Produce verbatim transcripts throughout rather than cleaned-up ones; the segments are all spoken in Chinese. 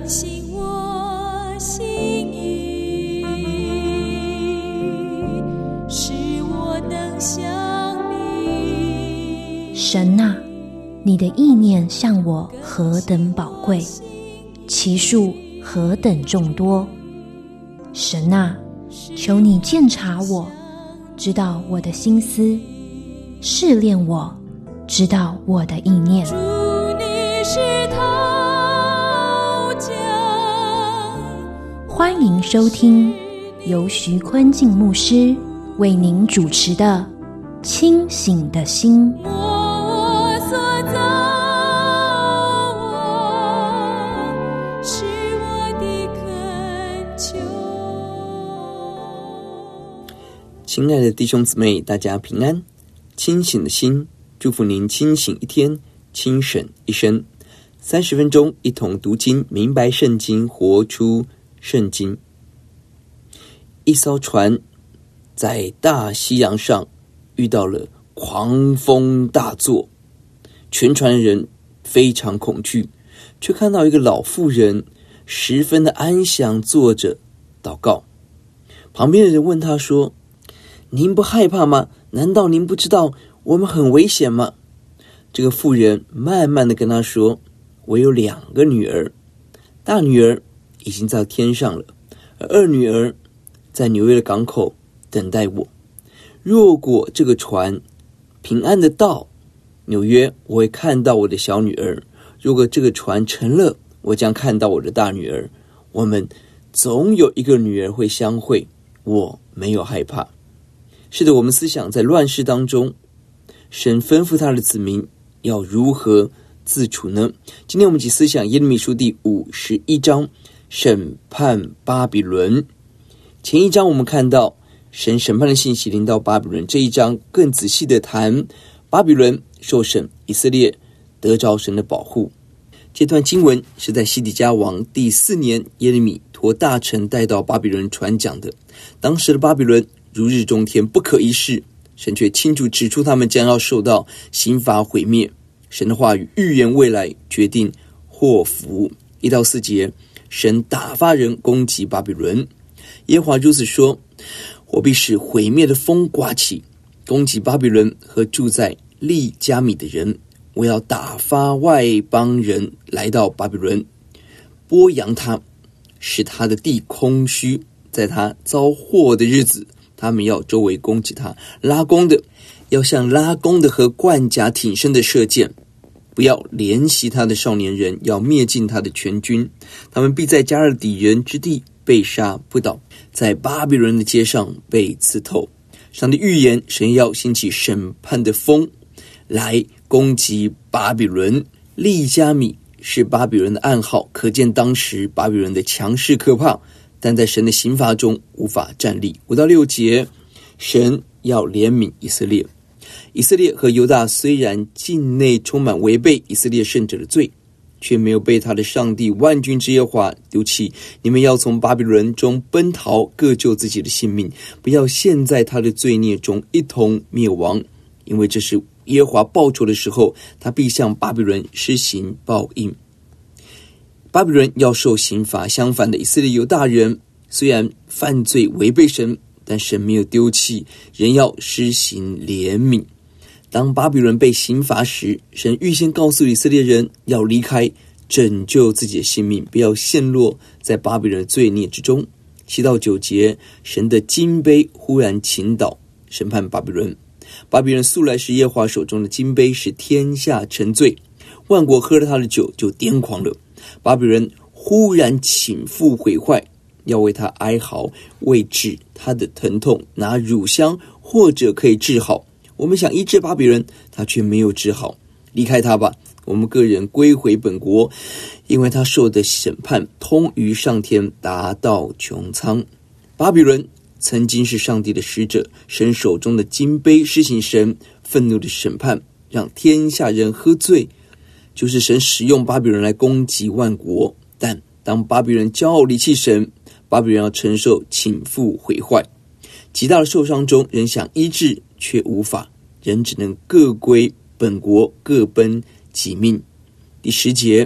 醒我心意，使我能想你。 神啊，你的意念向我何等宝贵，其数何等众多。神啊，求你鉴察我，知道我的心思，试炼我，知道我的意念。 主，你是陶匠。 欢迎收听由徐坤静牧师为您主持的《清醒的心》。 摸我所造，是我的恳求。 亲爱的弟兄姊妹，大家平安。清醒的心，祝福您清醒一天，清省一生。三十分钟一同读经，明白圣经，活出圣经。一艘船在大西洋上遇到了狂风大作，全船的人非常恐惧，却看到一个老妇人十分的安详坐着祷告。旁边的人问他说，您不害怕吗？难道您不知道我们很危险吗？这个妇人慢慢的跟他说，我有两个女儿，大女儿已经在天上了，而二女儿在纽约的港口等待我。若果这个船平安的到纽约，我会看到我的小女儿；如果这个船沉了，我将看到我的大女儿。我们总有一个女儿会相会，我没有害怕。是的，我们思想在乱世当中，神吩咐他的子民要如何自处呢？今天我们一起思想耶利米书第五十一章，审判巴比伦。前一章我们看到神审判的信息临到巴比伦，这一章更仔细的谈巴比伦受审，以色列得着神的保护。这段经文是在西底家王第四年，耶利米托大臣带到巴比伦传讲的。当时的巴比伦如日中天，不可一世，神却清楚指出他们将要受到刑罚毁灭。神的话语预言未来，决定祸福。一到四节，神打发人攻击巴比伦。耶和华如此说，我必使毁灭的风刮起，攻击巴比伦和住在利加米的人。我要打发外邦人来到巴比伦，剥扬他，使他的地空虚。在他遭祸的日子，他们要周围攻击他，拉弓的要像拉弓的和冠甲挺身的射箭，不要怜惜他的少年人，要灭尽他的全军。他们必在加勒底人之地被杀不倒，在巴比伦的街上被刺透。上帝预言，神要兴起审判的风来攻击巴比伦。利加米是巴比伦的暗号，可见当时巴比伦的强势可怕，但在神的刑罚中无法站立。五到六节，神要怜悯以色列。以色列和犹大虽然境内充满违背以色列圣者的罪，却没有被他的上帝万军之耶和华丢弃。你们要从巴比伦中奔逃，各救自己的性命，不要陷在他的罪孽中一同灭亡，因为这是耶和华报仇的时候，他必向巴比伦施行报应。巴比伦要受刑罚，相反的，以色列犹大人虽然犯罪违背神，但神没有丢弃，仍要施行怜悯。当巴比伦被刑罚时，神预先告诉以色列人要离开，拯救自己的性命，不要陷落在巴比伦的罪孽之中。七到九节，神的金杯忽然倾倒，审判巴比伦。巴比伦素来是耶和华手中的金杯，使天下沉醉，万国喝了他的酒就癫狂了。巴比伦忽然倾覆毁坏，要为他哀嚎，为治他的疼痛，拿乳香或者可以治好。我们想医治巴比伦，他却没有治好。离开他吧，我们个人归回本国，因为他受的审判通于上天，达到穹苍。巴比伦曾经是上帝的使者，神手中的金杯施行神愤怒的审判，让天下人喝醉，就是神使用巴比伦来攻击万国。但当巴比伦骄傲离弃神，巴比伦要承受倾覆毁坏。极大的受伤中，人想医治却无法，人只能各归本国，各奔己命。第十节，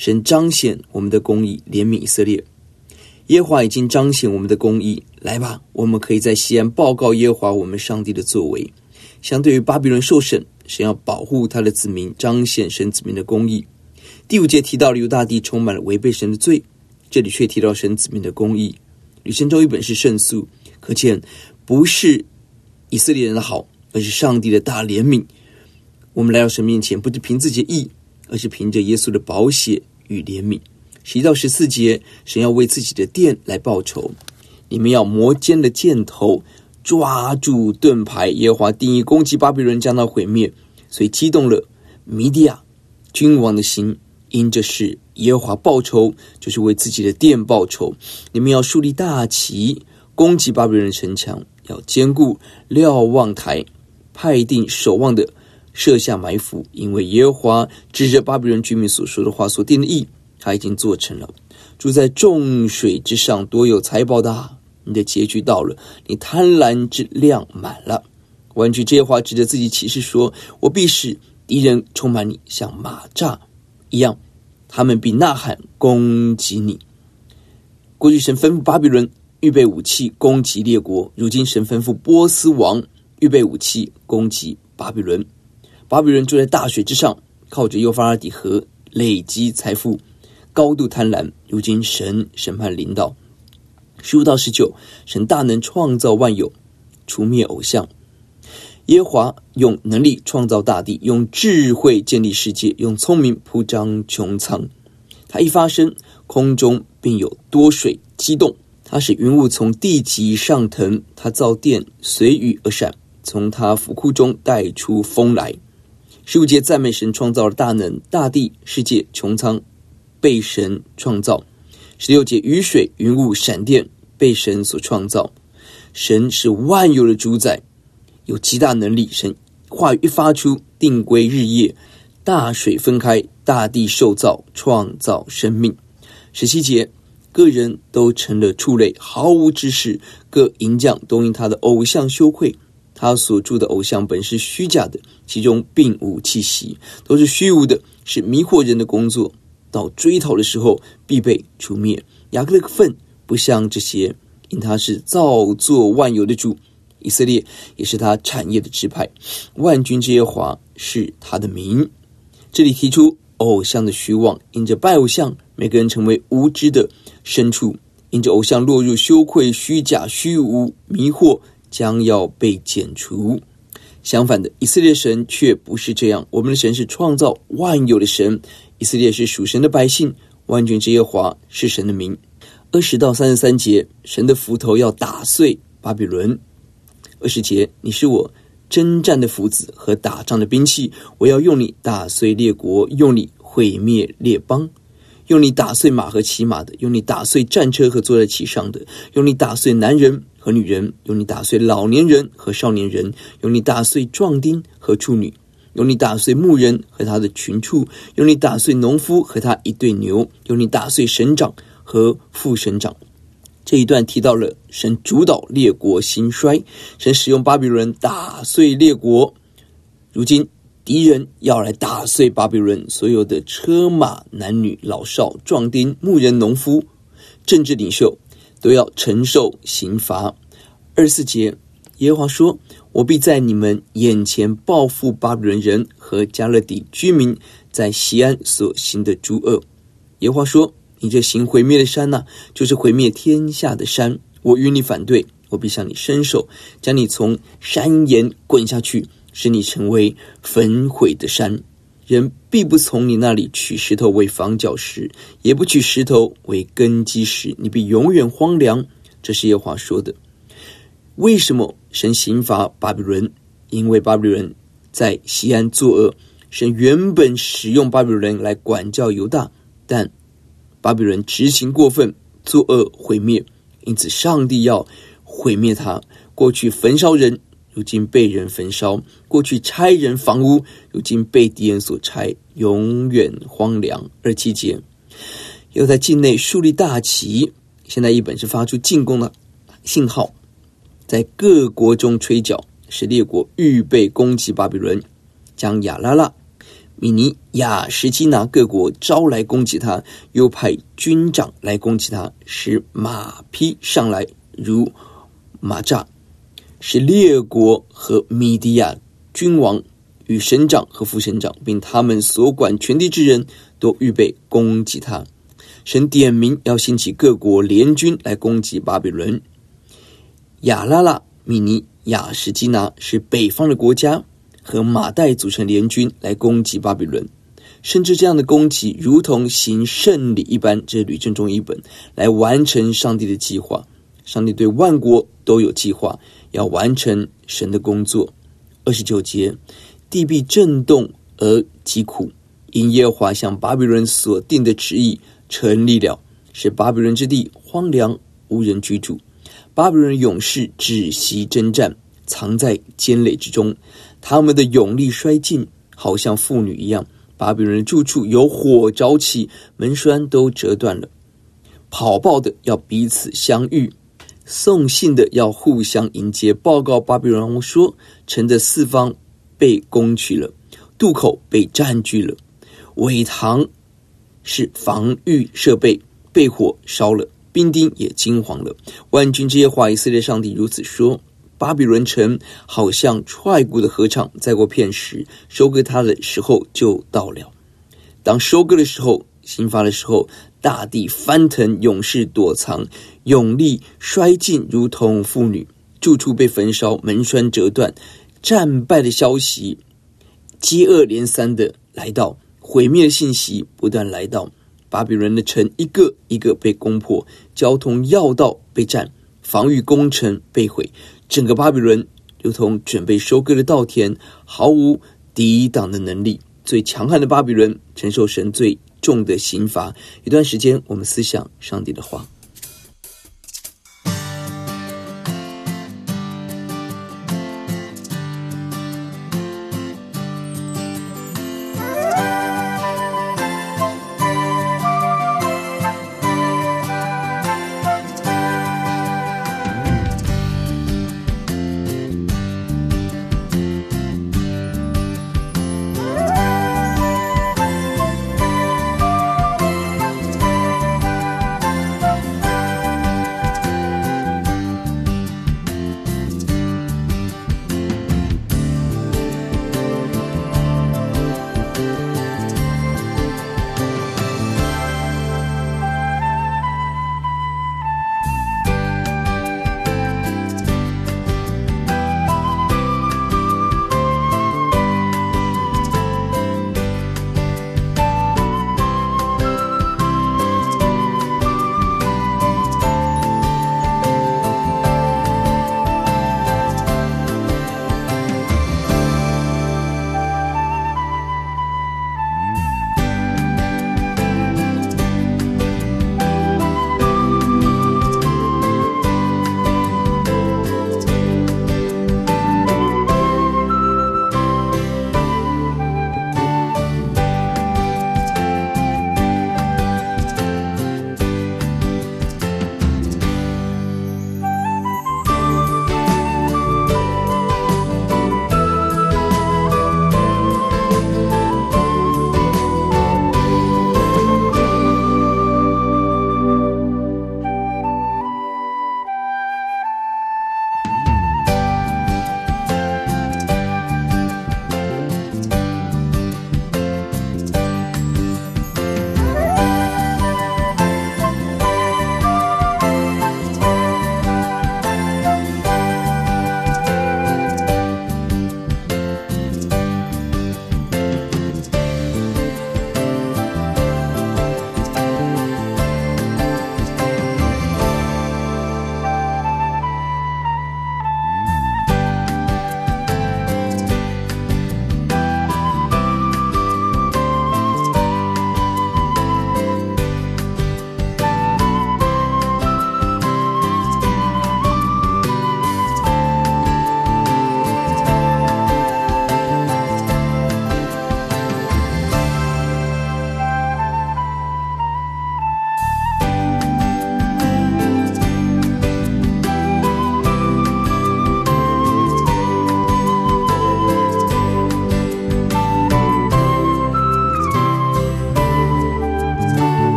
神彰显我们的公义，怜悯以色列。耶和华已经彰显我们的公义，来吧，我们可以在西安报告耶和华我们上帝的作为。相对于巴比伦受审，神要保护他的子民，彰显神子民的公义。第五节提到了犹大地充满了违背神的罪，这里却提到神子民的公义。吕神州一本是胜诉，可见不是以色列人的好，而是上帝的大怜悯。我们来到神面前，不是凭自己的义，而是凭着耶稣的宝血与怜悯。十一到十四节，神要为自己的殿来报仇，你们要磨尖的箭头，抓住盾牌。耶和华定义攻击巴比伦，将它毁灭，所以激动了米底亚君王的心。因这事耶和华报仇，就是为自己的殿报仇。你们要树立大旗，攻击巴比伦的城墙，要坚固瞭望台，派定守望的设下埋伏。因为耶和华指着巴比伦居民所说的话所定的义，他已经做成了。住在众水之上，多有财宝的，你的结局到了，你贪婪之量满了。完句这些话指着自己起誓说，我必使敌人充满你，像马蚱一样，他们必呐喊攻击你。过去神吩咐巴比伦预备武器攻击列国，如今神吩咐波斯王预备武器攻击巴比伦。巴比伦住在大水之上，靠着幼发拉底河累积财富，高度贪婪。如今神审判临到。十五到十九，神大能创造万有，除灭偶像。耶和华用能力创造大地，用智慧建立世界，用聪明铺张穹苍。他一发声，空中便有多水激动。他使云雾从地极上腾，他造电随雨而闪，从他府库中带出风来。十五节赞美神创造了大能，大地世界穹苍被神创造。十六节雨水云雾闪电被神所创造。神是万有的主宰，有极大能力。神话语一发出，定规日夜，大水分开，大地受造，创造生命。十七节，个人都成了畜类，毫无知识，各银匠都因他的偶像羞愧。他所铸的偶像本是虚假的，其中并无气息，都是虚无的，是迷惑人的工作。到追讨的时候，必被除灭。雅各的份不像这些，因他是造作万有的主，以色列也是他产业的支派，万军之耶和华是他的名。这里提出偶像的虚妄，因着拜偶像，每个人成为无知的牲畜，因着偶像落入羞愧、虚假、虚无、迷惑，将要被剪除。相反的，以色列神却不是这样。我们的神是创造万有的神，以色列是属神的百姓，万军之耶和华是神的名。二十到三十三节，神的斧头要打碎巴比伦。二十节，你是我征战的斧子和打仗的兵器，我要用你打碎列国，用你毁灭列邦，用你打碎马和骑马的，用你打碎战车和坐在其上的，用你打碎男人和女人，用你打碎老年人和少年人，用你打碎壮丁和处女，用你打碎牧人和他的群畜，用你打碎农夫和他一对牛，用你打碎省长和副省长。这一段提到了神主导列国兴衰，神使用巴比伦打碎列国。如今敌人要来打碎巴比伦，所有的车马男女老少壮丁牧人农夫政治领袖都要承受刑罚。二十四节，耶和华说，我必在你们眼前报复巴比伦人和加勒底居民在西安所行的诸恶。耶和华说，你这行毁灭的山啊，就是毁灭天下的山，我与你反对，我必向你伸手，将你从山岩滚下去，使你成为焚毁的山。人必不从你那里取石头为房角石，也不取石头为根基石，你必永远荒凉。这是耶和华说的。为什么神刑罚巴比伦？因为巴比伦在西安作恶。神原本使用巴比伦来管教犹大，但巴比伦执行过分，作恶毁灭，因此上帝要毁灭他。过去焚烧人，如今被人焚烧；过去拆人房屋，如今被敌人所拆，永远荒凉。二十七节，又在境内树立大旗，现在一本是发出进攻的信号，在各国中吹角，使列国预备攻击巴比伦，将亚拉腊、 米尼、亚实基拿各国招来攻击他，又派军长来攻击他，使马匹上来如马扎，使列国和米底亚君王与省长和副省长，并他们所管权力之人都预备攻击他。神点名要兴起各国联军来攻击巴比伦。亚拉拉、米尼、亚实基拿是北方的国家，和马代组成联军来攻击巴比伦，甚至这样的攻击如同行圣礼一般，这是吕正中一本，来完成上帝的计划。上帝对万国都有计划，要完成神的工作。二十九节，地必震动而疾苦，因耶和华向巴比伦所定的旨意成立了，使巴比伦之地荒凉无人居住。巴比伦勇士止息征战，藏在坚垒之中，他们的勇力衰尽，好像妇女一样。巴比伦的住处有火着起，门栓都折断了。跑报的要彼此相遇，送信的要互相迎接，报告巴比伦王说，城的四方被攻取了，渡口被占据了，苇塘是防御设备被火烧了，兵丁也惊惶了。万军之耶和华以色列上帝如此说，巴比伦城好像踹鼓的禾场，再过片时，收割它的时候就到了。当收割的时候，兴发的时候，大地翻腾，勇士躲藏，勇力衰尽，如同妇女，住处被焚烧，门栓折断，战败的消息接二连三的来到，毁灭的信息不断来到。巴比伦的城一个一个被攻破，交通要道被占，防御工程被毁，整个巴比伦如同准备收割的稻田，毫无抵挡的能力。最强悍的巴比伦承受神最重的刑罚。一段时间，我们思想上帝的话。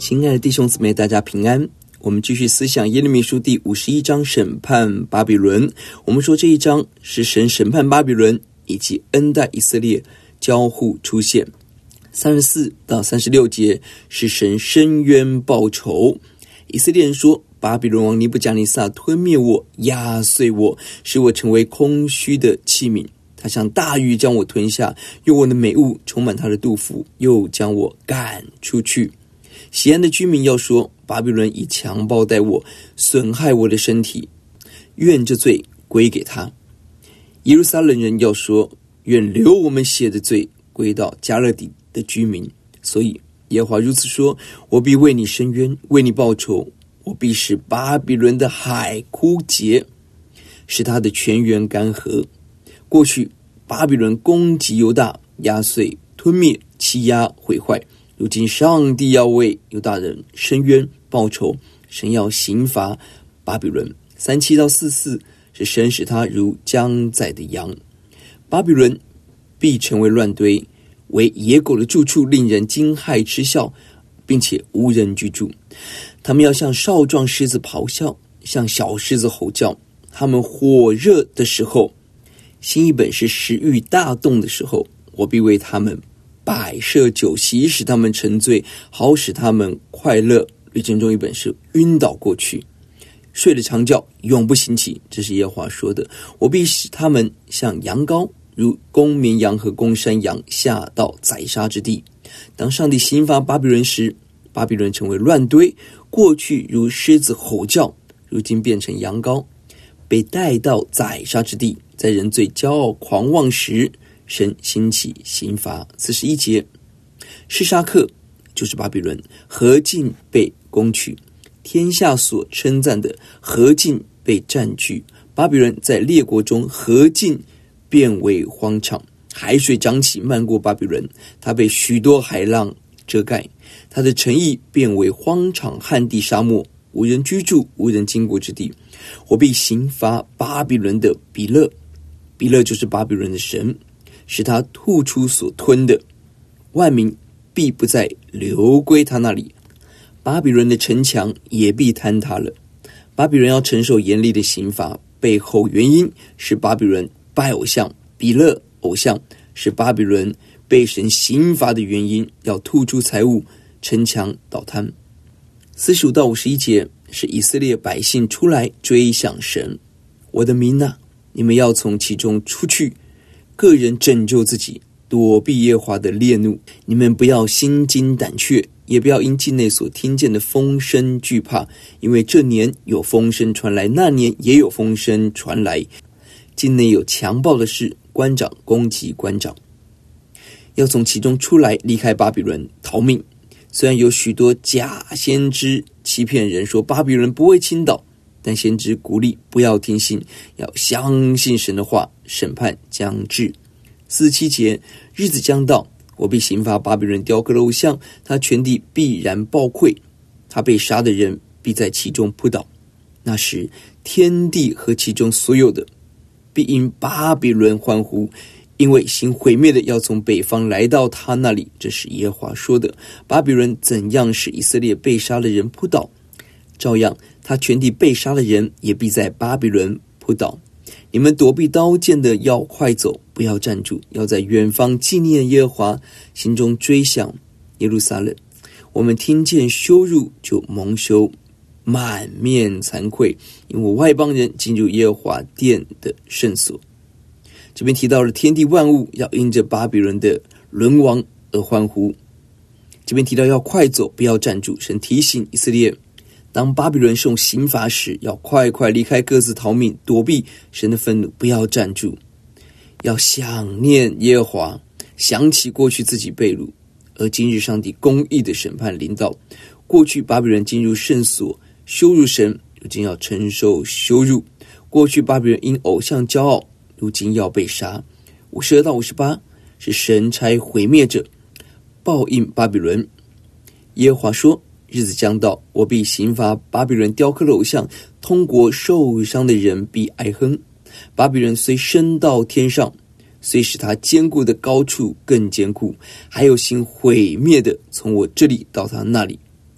亲爱的弟兄姊妹，大家平安。我们继续思想耶利米书第五十一章审判巴比伦。我们说这一章是神审判巴比伦以及恩待以色列交互出现。三十四到三十六节是神伸冤报仇。以色列人说，巴比伦王尼布甲尼撒吞灭我，压碎我，使我成为空虚的器皿。他像大鱼将我吞下，用我的美物充满他的肚腹，又将我赶出去。西安的居民要说，巴比伦以强暴待我，损害我的身体，愿这罪归给他。耶路撒冷人要说，愿流我们血的罪归到迦勒底的居民。所以耶和华如此说，我必为你伸冤，为你报仇，我必使巴比伦的海枯竭，使他的泉源干涸。过去巴比伦攻击犹大，压碎、吞灭、欺压、毁坏。如今上帝要为犹大人伸冤报仇，神要刑罚巴比伦。三七到四四是神使他如将宰的羊。巴比伦必成为乱堆，为野狗的住处，令人惊骇嗤笑，并且无人居住。他们要像少壮狮子咆哮，像小狮子吼叫。他们火热的时候，新译本是食欲大动的时候，我必为他们摆设酒席，使他们沉醉，好使他们快乐。律正中一本是晕倒过去，睡了长觉，永不醒起。这是耶和华说的。我必使他们像羊羔，如公绵羊和公山羊，下到宰杀之地。当上帝刑罚巴比伦时，巴比伦成为乱堆，过去如狮子吼叫，如今变成羊羔，被带到宰杀之地。在人最骄傲狂妄时，神兴起刑罚。四十一节，示沙克就是巴比伦，何尽被攻取，天下所称赞的何尽被占据。巴比伦在列国中何尽变为荒场，海水涨起漫过巴比伦，它被许多海浪遮盖，它的城邑变为荒场旱地沙漠，无人居住，无人经过之地。我必刑罚巴比伦的比勒，比勒就是巴比伦的神，使他吐出所吞的，万民必不再流归他那里。巴比伦的城墙也必坍塌了。巴比伦要承受严厉的刑罚，背后原因是巴比伦拜偶像，比勒偶像是巴比伦被神刑罚的原因，要吐出财物，城墙倒塌。四十五到五十一节是以色列百姓出来追向神。我的民啊，你们要从其中出去，个人拯救自己，躲避耶和华的烈怒。你们不要心惊胆怯，也不要因境内所听见的风声惧怕，因为这年有风声传来，那年也有风声传来。境内有强暴的事，官长攻击官长。要从其中出来，离开巴比伦，逃命。虽然有许多假先知欺骗人说巴比伦不会倾倒，但先知鼓励不要听信，要相信神的话，审判将至。四十七节，日子将到，我必刑罚巴比伦雕刻的偶像，他全地必然暴溃，他被杀的人必在其中扑倒。那时天地和其中所有的必因巴比伦欢呼，因为行毁灭的要从北方来到他那里。这是耶和华说的。巴比伦怎样使以色列被杀的人扑倒，照样他全地被杀的人也必在巴比伦扑倒。你们躲避刀剑的要快走，不要站住，要在远方纪念耶和华，心中追想耶路撒冷。我们听见羞辱就蒙羞，满面惭愧，因为外邦人进入耶和华殿的圣所。这边提到了天地万物要因着巴比伦的沦亡而欢呼。这边提到要快走，不要站住。神提醒以色列，当巴比伦受刑罚时，要快快离开，各自逃命，躲避神的愤怒，不要站住。要想念耶和华，想起过去自己被掳，而今日上帝公义的审判临到。过去巴比伦进入圣所羞辱神，如今要承受羞辱。过去巴比伦因偶像骄傲，如今要被杀。五十二到五十八是神差毁灭者报应巴比伦。耶和华说，日子将到，我必刑罚巴比伦雕刻的偶像，通国受伤的人必哀哼。巴比伦虽升到天上，虽使他坚固的高处更坚固，还有行毁灭的从我这里到他那里。这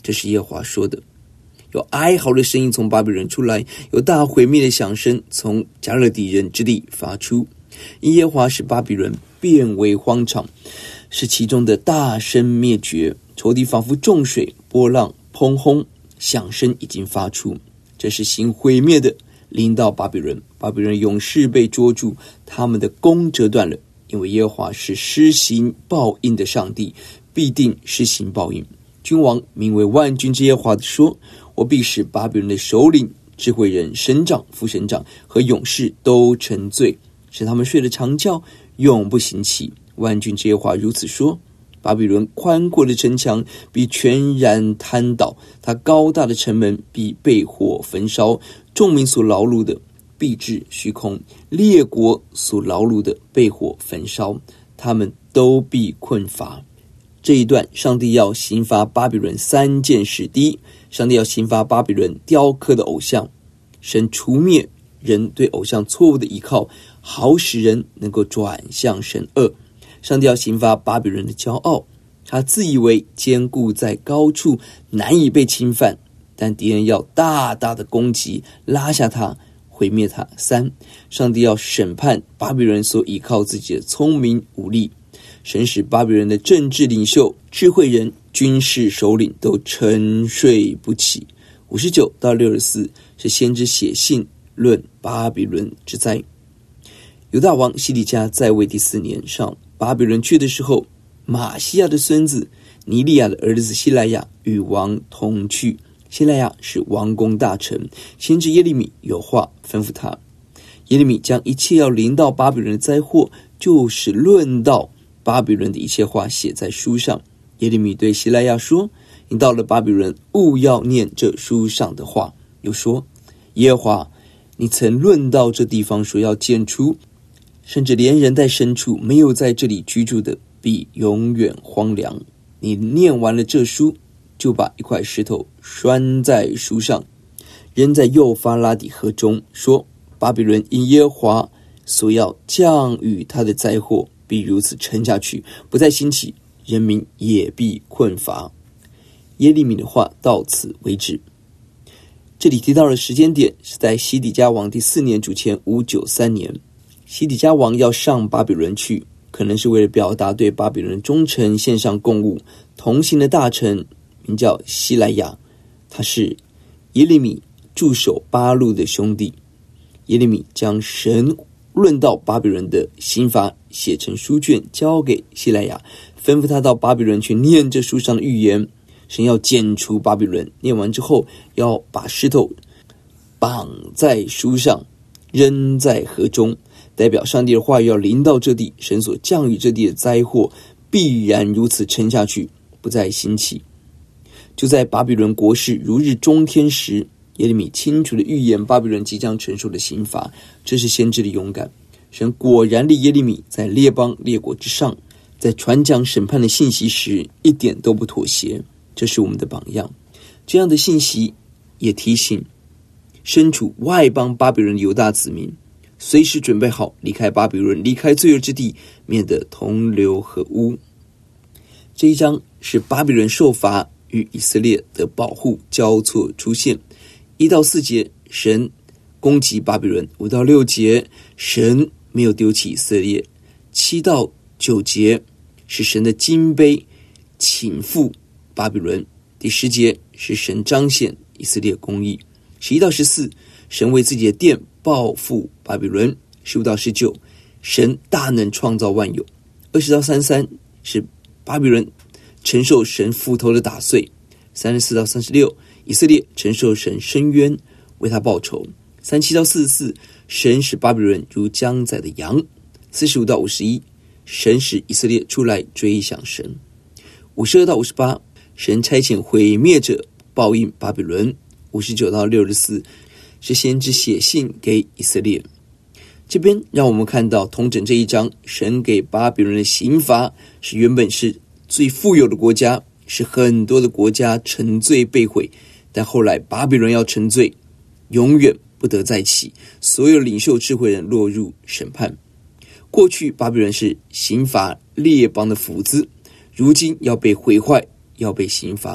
这是耶和华说的。有哀嚎的声音从巴比伦出来，有大毁灭的响声从加勒底人之地发出。因耶和华使巴比伦变为荒场，使其中的大声灭绝，仇敌仿佛众水，波浪砰轰，响声已经发出。这是行毁灭的临到巴比伦，巴比伦勇士被捉住，他们的弓折断了。因为耶和华是施行报应的上帝，必定施行报应。君王名为万军之耶和华的说，我必使巴比伦的首领、智慧人、省长、副省长和勇士都沉醉，使他们睡了长觉，永不醒起。万军之耶和华如此说，巴比伦宽阔的城墙必全然瘫倒，它高大的城门必被火焚烧，众民所劳碌的必至虚空，列国所劳碌的被火焚烧，他们都必困乏。这一段上帝要刑罚巴比伦三件事。第一，上帝要刑罚巴比伦雕刻的偶像，神除灭人对偶像错误的依靠，好使人能够转向神恶。上帝要刑罚巴比伦的骄傲，他自以为坚固在高处，难以被侵犯，但敌人要大大的攻击，拉下他，毁灭他。三，上帝要审判巴比伦所依靠自己的聪明武力，神使巴比伦的政治领袖、智慧人、军事首领都沉睡不起。五十九到六十四是先知写信论巴比伦之灾。犹大王西底家在位第四年，上巴比伦去的时候，马西亚的孙子尼利亚的儿子西莱亚与王同去。西莱亚是王宫大臣，先知耶利米有话吩咐他。耶利米将一切要临到巴比伦的灾祸，就是论到巴比伦的一切话写在书上。耶利米对西莱亚说，你到了巴比伦，务要念这书上的话。又说，耶和华，你曾论到这地方说要剪除，甚至连人在深处没有在这里居住的，必永远荒凉。你念完了这书，就把一块石头拴在书上，扔在幼发拉底河中，说，巴比伦因耶和华所要降雨他的灾祸，必如此沉下去，不再兴起，人民也必困乏。耶利米的话到此为止。这里提到的时间点是在西底家王第四年主前五九三年，西底家王要上巴比伦去，可能是为了表达对巴比伦忠诚，献上供物。同行的大臣名叫西莱亚，他是耶利米助手巴录的兄弟。耶利米将神论到巴比伦的刑罚写成书卷，交给西莱亚，吩咐他到巴比伦去念这书上的预言。神要剪除巴比伦，念完之后要把石头绑在书上，扔在河中，代表上帝的话语要临到这地，神所降雨这地的灾祸必然如此沉下去，不再兴起。就在巴比伦国势如日中天时，耶利米清楚地预言巴比伦即将承受的刑罚，这是先知的勇敢。神果然立耶利米在列邦列国之上，在传讲审判的信息时一点都不妥协，这是我们的榜样。这样的信息也提醒身处外邦巴比伦的犹大子民，随时准备好离开巴比伦，离开罪恶之地，免得同流合污。这一章是巴比伦受罚与以色列的保护交错出现。一到四节，神攻击巴比伦；五到六节，神没有丢弃以色列；七到九节是神的金杯倾覆巴比伦；第十节是神彰显以色列公义；十一到十四，神为自己的殿报复巴比伦；十五到十九，神大能创造万有；二十到三十三是巴比伦承受神斧头的打碎；三十四到三十六，以色列承受神伸冤为他报仇；三十七到四十四，神使巴比伦如将宰的羊；四十五到五十一，神使以色列出来追想神；五十二到五十八，神差遣毁灭者报应巴比伦；五十九到六十四，是先知写信给以色列。这边让我们看到统整这一章，神给巴比伦的刑罚是原本是最富有的国家，使很多的国家沉醉被毁，但后来巴比伦要沉醉，永远不得再起，所有领袖智慧人落入审判。过去巴比伦是刑罚列邦的斧子，如今要被毁坏，要被刑罚。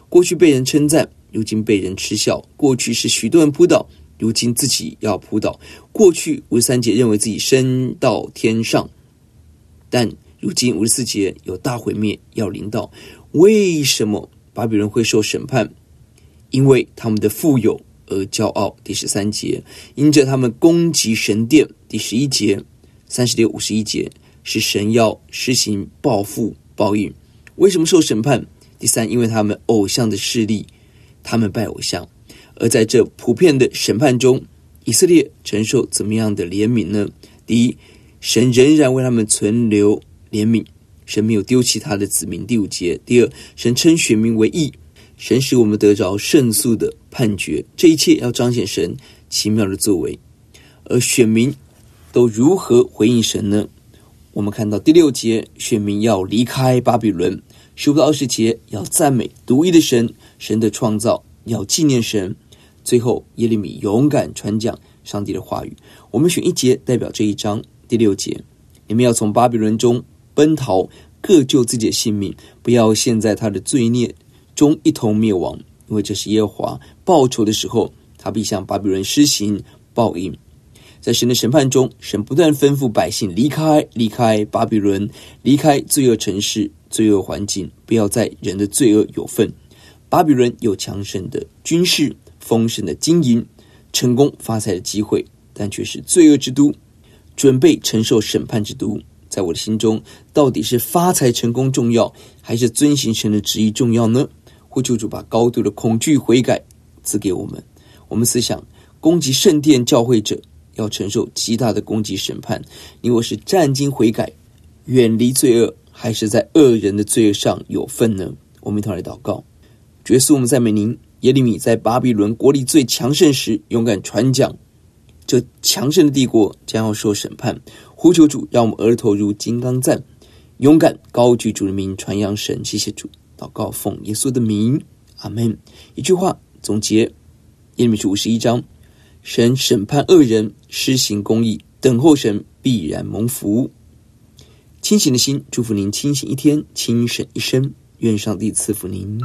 过去被人称赞，如今被人嗤笑；过去是许多人扑倒，如今自己要扑倒；过去五十三节认为自己升到天上，但如今五十四节有大毁灭要临到。为什么巴比伦会受审判？因为他们的富有而骄傲，第十三节；因着他们攻击神殿，第十一节；三十六、五十一节是神要施行报复报应。为什么受审判？第三，因为他们偶像的势力，他们拜偶像。而在这普遍的审判中，以色列承受怎么样的怜悯呢？第一，神仍然为他们存留怜悯，神没有丢弃他的子民，第五节。第二，神称选民为义，神使我们得着胜诉的判决，这一切要彰显神奇妙的作为。而选民都如何回应神呢？我们看到第六节，选民要离开巴比伦；十五到二十节要赞美独一的神，神的创造，要纪念神。最后耶利米勇敢传讲上帝的话语。我们选一节代表这一章。第六节，你们要从巴比伦中奔逃，各救自己的性命，不要陷在他的罪孽中一同灭亡，因为这是耶和华报仇的时候，他必向巴比伦施行报应。在神的审判中，神不断吩咐百姓离开离开巴比伦，离开罪恶城市、罪恶环境，不要在人的罪恶有份。巴比伦有强盛的军事、丰盛的经营、成功发财的机会，但却是罪恶之都，准备承受审判之都。在我的心中，到底是发财成功重要，还是遵行神的旨意重要呢？呼求主把高度的恐惧悔改赐给我们。我们思想，攻击圣殿教会者要承受极大的攻击审判，你我是战兢悔改，远离罪恶，还是在恶人的罪恶上有份呢？我们一同来祷告。主耶稣，我们赞美您。耶利米在巴比伦国力最强盛时，勇敢传讲这强盛的帝国将要受审判。呼求主，让我们额头如金刚赞，勇敢高举主的名，传扬神。谢谢主，祷告奉耶稣的名，阿们。一句话总结耶利米书五十一章，神审判恶人，施行公义，等候神必然蒙福。清醒的心，祝福您清醒一天，清省一生。愿上帝赐福您。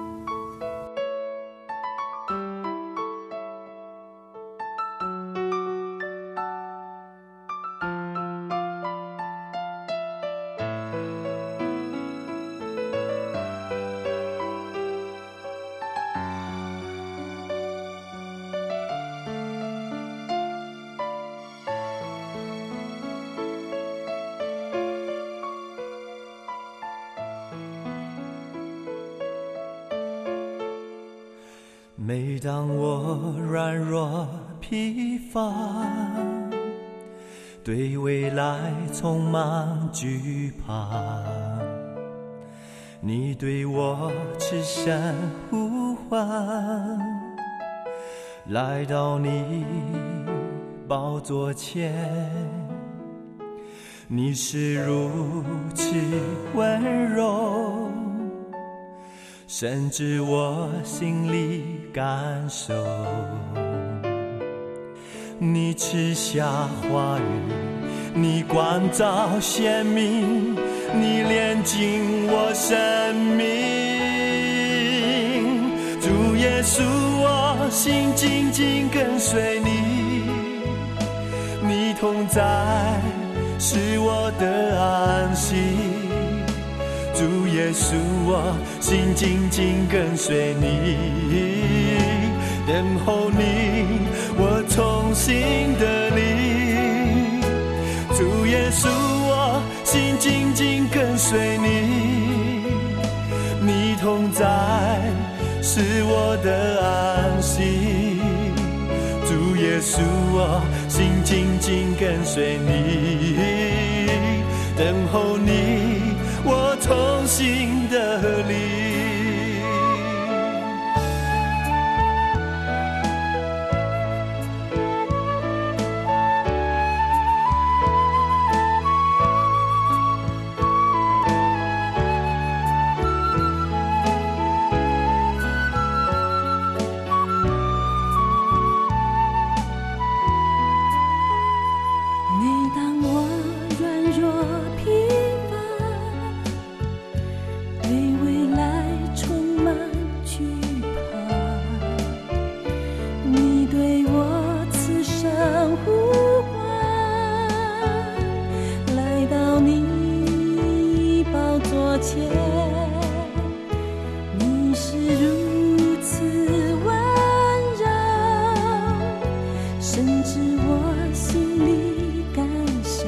每当我软弱疲乏，对未来充满惧怕，你对我痴声呼唤，来到你宝座前，你是如此温柔，甚至我心里感受，你赐下话语，你光照鲜明，你炼净我生命。主耶稣，我心紧紧跟随你，你同在是我的安息。主耶稣，我心紧紧跟随你，等候你，我重新的你。主耶稣，我心紧紧跟随你，你同在是我的安息。主耶稣，我心紧紧跟随你，等候你，我重新的力。 对未来脚前，你是如此温柔，深知我心里感受。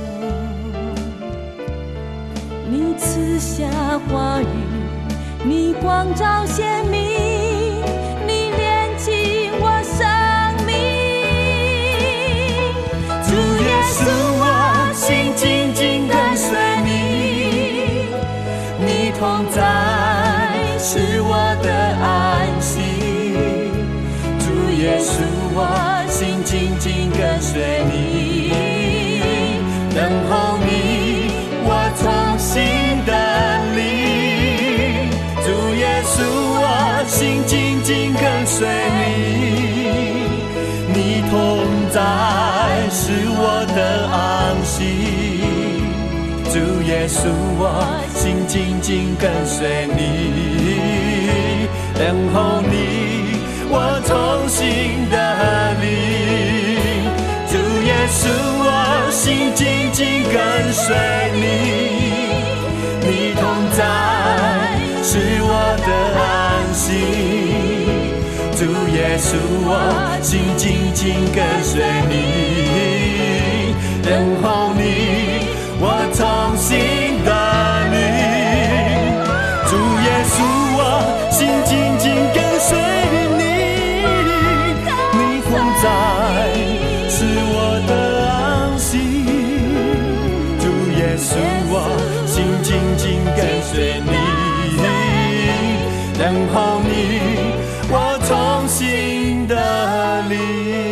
你赐下话语，你光照鲜明，你炼净我生命。主耶稣，我心紧紧跟随你，你同在是我的安息。主耶稣，我心紧紧跟随你，等候你，我重新的力。主耶稣，我心紧紧跟随你，你同在是我的安息。主耶稣，我心紧紧跟随你，等候你，我重新的力。主耶稣，我心紧紧跟随你，你同在是我的安息。主耶稣，我心紧紧跟随你，等候你，我重新的力。主耶稣，我心紧紧跟随你，你同在是我的安息。主耶稣，我心紧紧跟随你，等候你，我重新的力。